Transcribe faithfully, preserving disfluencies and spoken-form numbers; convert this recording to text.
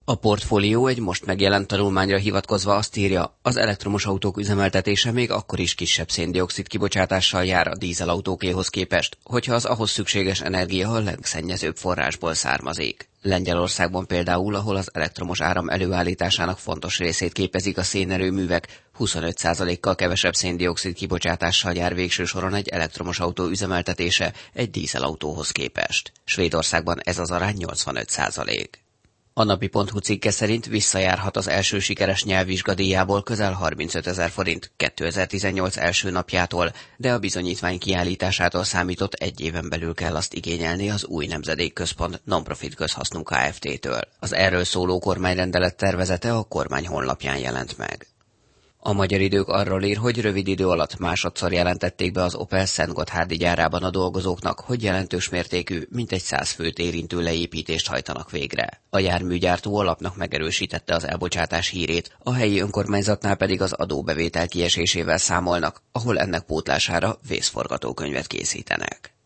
A portfólió egy most megjelent tanulmányra hivatkozva azt írja, az elektromos autók üzemeltetése még akkor is kisebb szén-dioxid kibocsátással jár a dízelautókéhoz képest, hogyha az ahhoz szükséges energia a legszennyezőbb forrásból származik. Lengyelországban például, ahol az elektromos áram előállításának fontos részét képezik a szénerőművek, huszonöt százalékkal kevesebb szén-dioxid kibocsátással jár végső soron egy elektromos autó üzemeltetése egy dízelautóhoz képest. Svédországban ez az arány nyolcvanöt százalék. A napi pont hu cikke szerint visszajárhat az első sikeres nyelvvizsgadíjából közel harmincötezer forint kétezer-tizennyolc első napjától, de a bizonyítvány kiállításától számított egy éven belül kell azt igényelni az Új Nemzedékközpont non-profit közhasznú Kft-től. Az erről szóló kormányrendelet tervezete a kormány honlapján jelent meg. A Magyar Idők arról ír, hogy rövid idő alatt másodszor jelentették be az Opel Szentgotthárdi gyárában a dolgozóknak, hogy jelentős mértékű, mintegy száz főt érintő leépítést hajtanak végre. A járműgyártó alapnak megerősítette az elbocsátás hírét, a helyi önkormányzatnál pedig az adóbevétel kiesésével számolnak, ahol ennek pótlására vészforgatókönyvet készítenek.